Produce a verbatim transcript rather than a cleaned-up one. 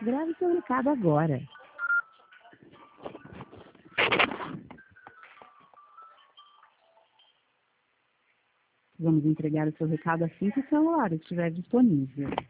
Grave seu recado agora. Vamos entregar o seu recado assim que o celular estiver disponível.